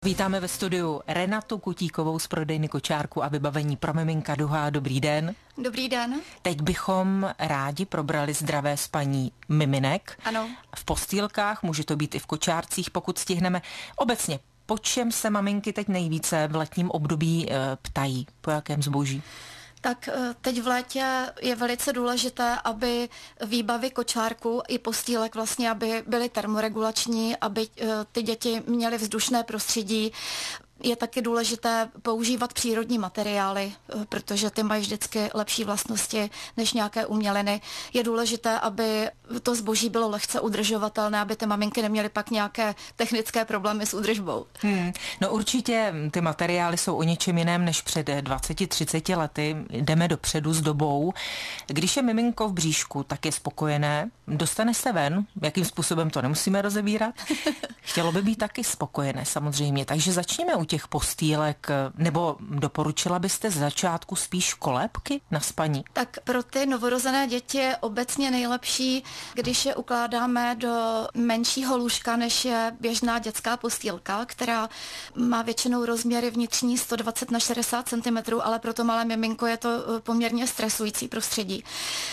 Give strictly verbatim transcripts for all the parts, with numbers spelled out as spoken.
Vítáme ve studiu Renatu Kutíkovou z prodejny kočárku a vybavení pro miminka Duha. Dobrý den. Dobrý den. Teď bychom rádi probrali zdravé spaní miminek. Ano. V postýlkách, může to být i v kočárcích, pokud stihneme. Obecně, po čem se maminky teď nejvíce v letním období e, ptají? Po jakém zboží? Tak teď v létě je velice důležité, aby výbavy kočárku i postýlek vlastně, aby byly termoregulační, aby ty děti měly vzdušné prostředí. Je taky důležité používat přírodní materiály, protože ty mají vždycky lepší vlastnosti než nějaké uměliny. Je důležité, aby to zboží bylo lehce udržovatelné, aby ty maminky neměly pak nějaké technické problémy s údržbou. Hmm. No určitě ty materiály jsou o něčem jiném než před dvaceti třiceti lety. Jdeme dopředu s dobou. Když je miminko v bříšku, tak je spokojené. Dostane se ven, jakým způsobem to nemusíme rozebírat. Chtělo by být taky spokojené samozřejmě, takže začněme u těch postýlek, nebo doporučila byste z začátku spíš kolébky na spaní? Tak pro ty novorozené děti je obecně nejlepší, když je ukládáme do menšího lůžka, než je běžná dětská postýlka, která má většinou rozměry vnitřní sto dvacet na šedesát centimetrů, ale pro to malé miminko je to poměrně stresující prostředí.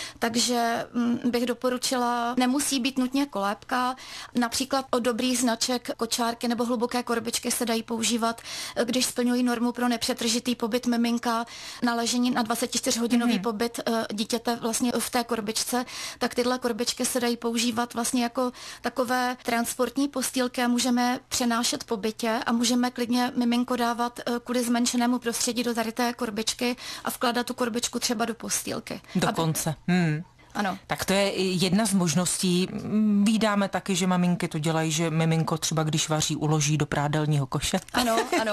Takže bych doporučila, nemusí být nutně kolébka, například od dobrých značek kočárky nebo hluboké korbičky se dají používat, když splňují normu pro nepřetržitý pobyt miminka na ležení na dvacetičtyřhodinový mm-hmm. pobyt dítěte vlastně v té korbičce, tak tyhle korbičky se dají používat vlastně jako takové transportní postýlky a můžeme přenášet po bytě a můžeme klidně miminko dávat kvůli zmenšenému prostředí do tady té korbičky a vkládat tu korbičku třeba do postýlky. Dokonce. Aby... Hmm. Ano. Tak to je jedna z možností. Vídáme taky, že maminky to dělají, že miminko třeba když vaří, uloží do prádelního koše. Ano, ano.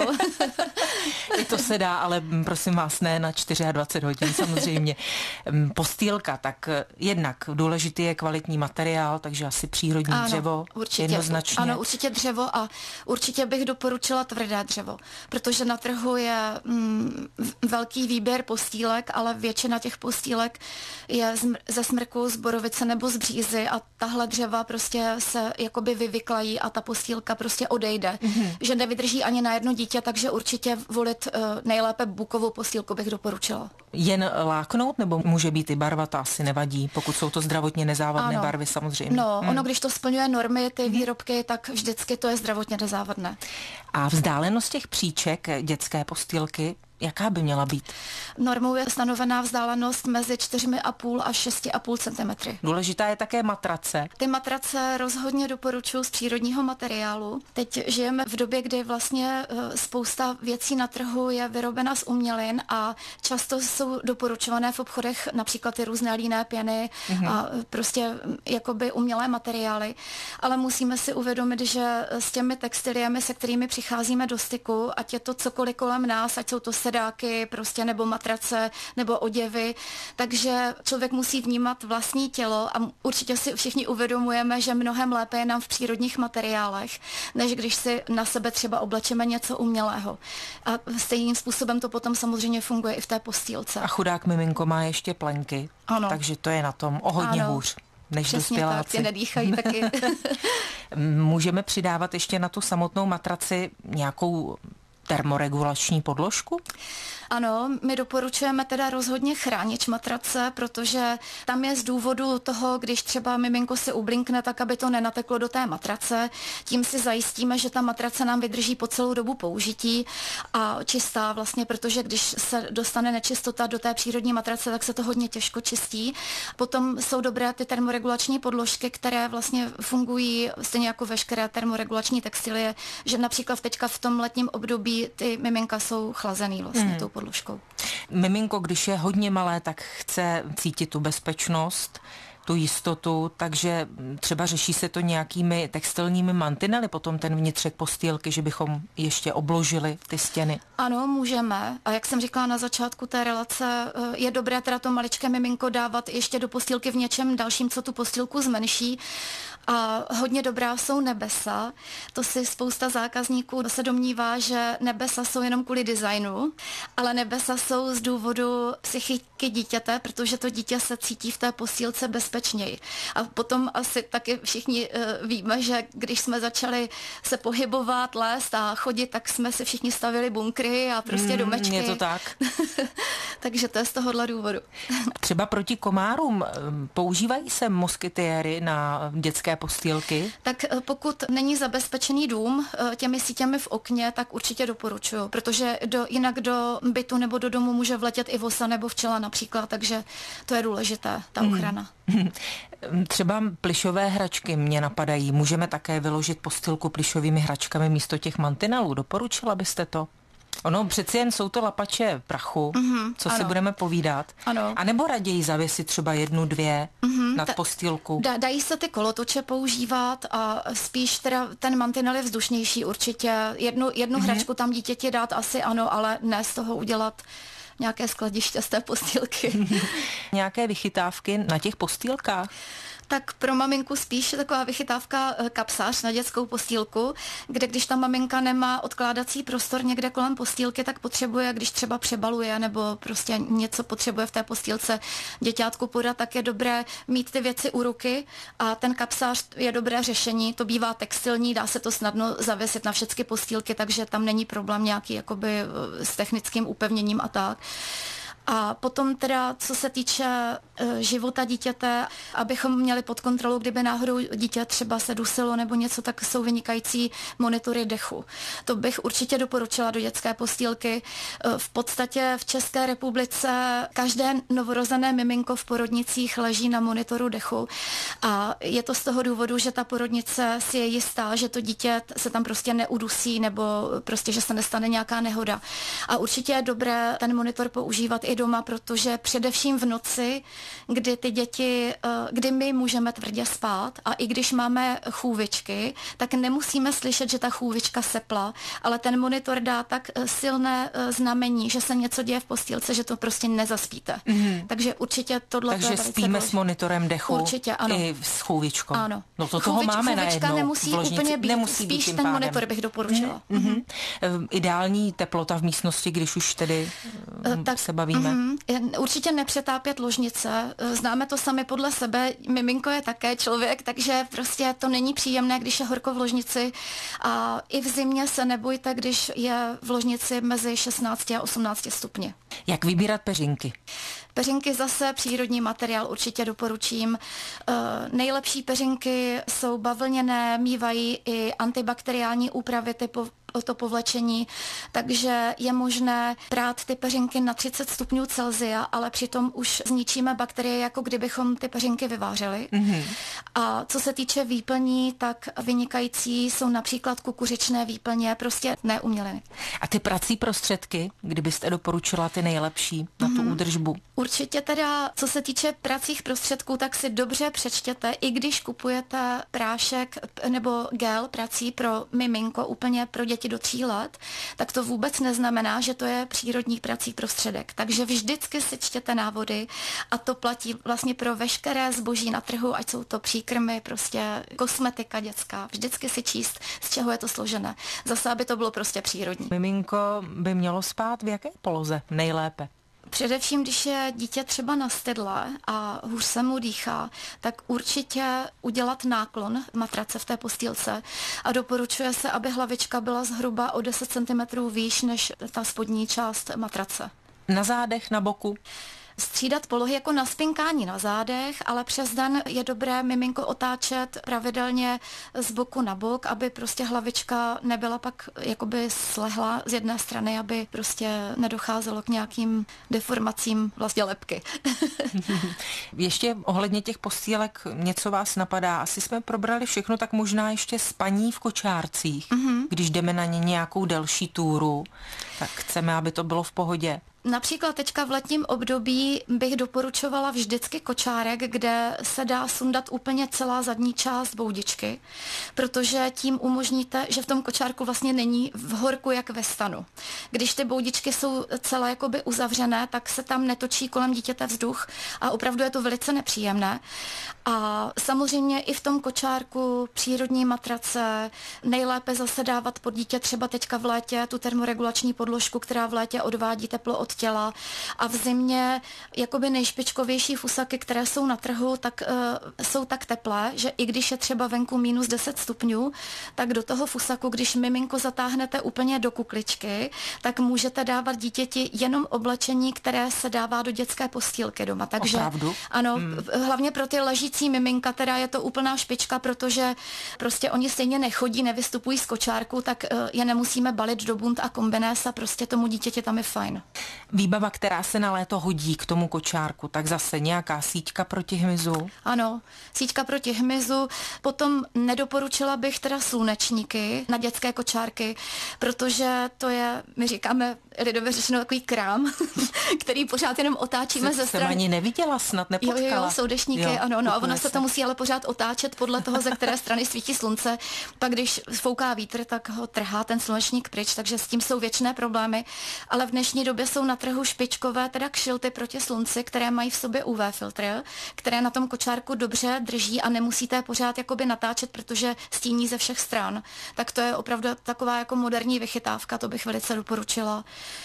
I to se dá, ale prosím vás, ne na dvacet čtyři hodin samozřejmě. Postýlka, tak jednak důležitý je kvalitní materiál, takže asi přírodní ano, dřevo, určitě, jednoznačně. Ano, určitě dřevo a určitě bych doporučila tvrdé dřevo, protože na trhu je mm, velký výběr postýlek, ale většina těch postýlek je ze smrku, z borovice nebo z břízy a tahle dřeva prostě se jakoby vyvyklají a ta postýlka prostě odejde, mm-hmm. že nevydrží ani na jedno dítě, takže určitě volit uh, nejlépe bukovou postýlku bych doporučila. Jen láknout, nebo může být i barva, to asi nevadí, pokud jsou to zdravotně nezávadné ano. barvy samozřejmě. No, hmm. ono, když to splňuje normy, ty výrobky, tak vždycky to je zdravotně nezávadné. A vzdálenost těch příček dětské postýlky, jaká by měla být? Normou je stanovená vzdálenost mezi čtyři a půl až šest a půl centimetry. Důležitá je také matrace. Ty matrace rozhodně doporučuji z přírodního materiálu. Teď žijeme v době, kdy vlastně spousta věcí na trhu je vyrobena z umělin a často jsou doporučované v obchodech například ty různé líné pěny mm-hmm. a prostě jakoby umělé materiály. Ale musíme si uvědomit, že s těmi textiliemi, se kterými přicházíme do styku, ať je to cokoliv kolem nás, ať jsou to sedáky, prostě nebo matrace, nebo oděvy, takže člověk musí vnímat vlastní tělo a určitě si všichni uvědomujeme, že mnohem lépe je nám v přírodních materiálech, než když si na sebe třeba oblečeme něco umělého. A stejným způsobem to potom samozřejmě funguje i v té postýlce. A chudák miminko má ještě plenky, ano. takže to je na tom o hodně ano. hůř. Než Přesně tak, ty nedýchají taky. Můžeme přidávat ještě na tu samotnou matraci nějakou termoregulační podložku? Ano, my doporučujeme teda rozhodně chránič matrace, protože tam je z důvodu toho, když třeba miminko si ublinkne, tak aby to nenateklo do té matrace. Tím si zajistíme, že ta matrace nám vydrží po celou dobu použití a čistá vlastně, protože když se dostane nečistota do té přírodní matrace, tak se to hodně těžko čistí. Potom jsou dobré ty termoregulační podložky, které vlastně fungují stejně jako veškeré termoregulační textilie, že například teďka v tom letním období ty miminka jsou chlazený vlastně hmm. tou podložkou. Miminko, když je hodně malé, tak chce cítit tu bezpečnost, tu jistotu, takže třeba řeší se to nějakými textilními mantinely, potom ten vnitřek postýlky, že bychom ještě obložili ty stěny. Ano, můžeme. A jak jsem říkala na začátku té relace, je dobré teda to maličké miminko dávat ještě do postýlky v něčem dalším, co tu postýlku zmenší. A hodně dobrá jsou nebesa. To si spousta zákazníků se domnívá, že nebesa jsou jenom kvůli designu, ale nebesa jsou z důvodu psychiky dítěte, protože to dítě se cítí v té postýlce bezpečně bezpečněji. A potom asi taky všichni uh, víme, že když jsme začali se pohybovat, lézt a chodit, tak jsme si všichni stavili bunkry a prostě mm, domečky. Je to tak. Takže to je z tohohle důvodu. Třeba proti komárům používají se moskytiéry na dětské postýlky? Tak pokud není zabezpečený dům těmi sítěmi v okně, tak určitě doporučuju, protože do, jinak do bytu nebo do domu může vletět i vosa nebo včela například, takže to je důležité, ta ochrana. Třeba plyšové hračky mě napadají. Můžeme také vyložit postýlku plyšovými hračkami místo těch mantinelů. Doporučila byste to? Ono přeci jen jsou to lapače prachu, mm-hmm, co ano. si budeme povídat. Ano. A nebo raději zavěsit třeba jednu, dvě mm-hmm, nad postýlku. Da, dají se ty kolotoče používat a spíš teda ten mantinel je vzdušnější určitě. Jednu, jednu mm-hmm. hračku tam dítěti dát asi ano, ale ne z toho udělat nějaké skladiště z té postýlky. Nějaké vychytávky na těch postýlkách? Tak pro maminku spíš taková vychytávka kapsář na dětskou postýlku, kde když ta maminka nemá odkládací prostor někde kolem postýlky, tak potřebuje, když třeba přebaluje nebo prostě něco potřebuje v té postýlce děťátku podat, tak je dobré mít ty věci u ruky a ten kapsář je dobré řešení. To bývá textilní, dá se to snadno zavěsit na všechny postýlky, takže tam není problém nějaký jakoby s technickým upevněním a tak. A potom teda, co se týče e, života dítěte, abychom měli pod kontrolou, kdyby náhodou dítě třeba se dusilo nebo něco, tak jsou vynikající monitory dechu. To bych určitě doporučila do dětské postýlky. E, v podstatě v České republice každé novorozené miminko v porodnicích leží na monitoru dechu a je to z toho důvodu, že ta porodnice si je jistá, že to dítě se tam prostě neudusí nebo prostě, že se nestane nějaká nehoda. A určitě je dobré ten monitor používat i doma, protože především v noci, kdy ty děti, kdy my můžeme tvrdě spát a i když máme chůvičky, tak nemusíme slyšet, že ta chůvička sepla, ale ten monitor dá tak silné znamení, že se něco děje v postýlce, že to prostě nezaspíte. Mm-hmm. Takže určitě tohle Takže je spíme důležité. S monitorem dechu určitě, ano. I s chůvičkou. Ano. No to toho Chůvič, máme chůvička najednou. nemusí úplně být, nemusí spíš být ten pádem. monitor bych doporučila. Mm-hmm. Mm-hmm. Ideální teplota v místnosti, když už tedy tak, se bavíme. Mm-hmm. Určitě nepřetápět ložnice. Známe to sami podle sebe. Miminko je také člověk, takže prostě to není příjemné, když je horko v ložnici. A i v zimě se nebojte, když je v ložnici mezi šestnáct a osmnáct stupni. Jak vybírat peřinky? Peřinky zase přírodní materiál určitě doporučím. E, nejlepší peřinky jsou bavlněné, mívají i antibakteriální úpravy typu to povlečení, takže je možné prát ty peřinky na třicet stupňů Celsia, ale přitom už zničíme bakterie, jako kdybychom ty peřinky vyvářeli. Mm-hmm. A co se týče výplní, tak vynikající jsou například kukuřičné výplně, prostě neuměliny. A ty prací prostředky, kdybyste doporučila ty nejlepší na tu mm-hmm. údržbu? Určitě teda, co se týče pracích prostředků, tak si dobře přečtěte, i když kupujete prášek nebo gel prací pro miminko, úplně pro děti do tří let, tak to vůbec neznamená, že to je přírodní prací prostředek. Takže vždycky si čtěte návody a to platí vlastně pro veškeré zboží na trhu, ať jsou to příkrmy, prostě kosmetika dětská. Vždycky si číst, z čeho je to složené. Zase, aby to bylo prostě přírodní. Miminko by mělo spát v jaké poloze nejlépe? Především, když je dítě třeba na stydle a hůř se mu dýchá, tak určitě udělat náklon matrace v té postýlce a doporučuje se, aby hlavička byla zhruba o deset centimetrů výš než ta spodní část matrace. Na zádech, na boku? Střídat polohy jako na spinkání na zádech, ale přes den je dobré miminko otáčet pravidelně z boku na bok, aby prostě hlavička nebyla pak jakoby slehla z jedné strany, aby prostě nedocházelo k nějakým deformacím vlastně lebky. Ještě ohledně těch postýlek něco vás napadá. Asi jsme probrali všechno, tak možná ještě spaní v kočárcích. Mm-hmm. Když jdeme na ně nějakou delší túru, tak chceme, aby to bylo v pohodě. Například teďka v letním období bych doporučovala vždycky kočárek, kde se dá sundat úplně celá zadní část boudičky, protože tím umožníte, že v tom kočárku vlastně není v horku jak ve stanu. Když ty boudičky jsou celé jakoby uzavřené, tak se tam netočí kolem dítěte vzduch a opravdu je to velice nepříjemné. A samozřejmě i v tom kočárku přírodní matrace, nejlépe zase dávat pod dítě třeba teďka v létě tu termoregulační podložku, která v létě odvádí teplo od těla, a v zimě jakoby nejšpičkovější fusaky, které jsou na trhu, tak uh, jsou tak teplé, že i když je třeba venku minus deset stupňů, tak do toho fusaku, když miminko zatáhnete úplně do kukličky, tak můžete dávat dítěti jenom oblečení, které se dává do dětské postýlky doma. Takže opravdu? Ano, hmm. hlavně pro ty ležící miminka, teda je to úplná špička, protože prostě oni stejně nechodí, nevystupují z kočárku, tak uh, je nemusíme balit do bund a kombinés a prostě tomu dítěti tam je fajn. Výbava, která se na léto hodí k tomu kočárku, tak zase nějaká síťka proti hmyzu? Ano, síťka proti hmyzu. Potom nedoporučila bych teda slunečníky na dětské kočárky, protože to je, my říkáme lidově řečeno, takový krám, který pořád jenom otáčíme Se, ze strany. Jsem ani neviděla, snad nepotkala. Jo, jo, jsou deštníky, jo, ano, no a ono se. se to musí ale pořád otáčet podle toho, ze které strany svítí slunce. Pak když fouká vítr, tak ho trhá ten slunečník pryč, takže s tím jsou věčné problémy. Ale v dnešní době jsou na trhu špičkové, teda kšilty proti slunci, které mají v sobě U V filtr, které na tom kočárku dobře drží a nemusíte je pořád jakoby natáčet, protože stíní ze všech stran. Tak to je opravdu taková jako moderní vychytávka, to bych velice doporučila.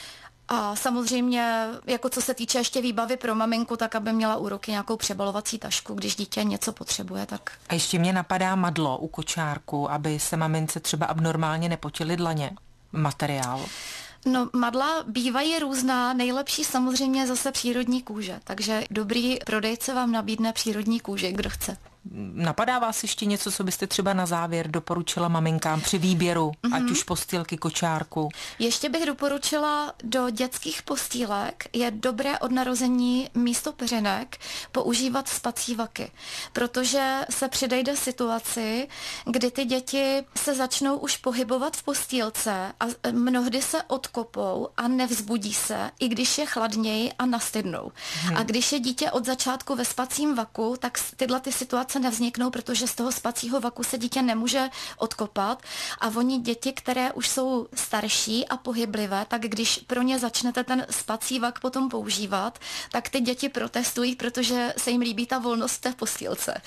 A samozřejmě, jako co se týče ještě výbavy pro maminku, tak aby měla u ruky nějakou přebalovací tašku, když dítě něco potřebuje, tak... A ještě mě napadá madlo u kočárku, aby se mamince třeba abnormálně nepotily dlaně. Materiál. No, madla bývají různá, nejlepší samozřejmě zase přírodní kůže, takže dobrý prodejce vám nabídne přírodní kůži, kdo chce. Napadá vás ještě něco, co byste třeba na závěr doporučila maminkám při výběru, mm-hmm. ať už postýlky, kočárku? Ještě bych doporučila do dětských postýlek je dobré od narození místo peřinek používat spací vaky, protože se předejde situaci, kdy ty děti se začnou už pohybovat v postýlce a mnohdy se odkopou a nevzbudí se, i když je chladněji a nastydnou. Hmm. A když je dítě od začátku ve spacím vaku, tak tyhle ty situace nevzniknou, protože z toho spacího vaku se dítě nemůže odkopat a oni děti, které už jsou starší a pohyblivé, tak když pro ně začnete ten spací vak potom používat, tak ty děti protestují, protože se jim líbí ta volnost v té postýlce.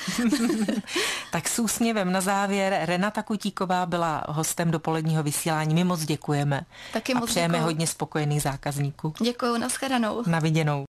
Tak s úsměvem na závěr, Renata Kutíková byla hostem dopoledního vysílání. My moc děkujeme. Taky a moc přejeme děkuju. hodně spokojených zákazníků. Děkuju, nashledanou. Na viděnou.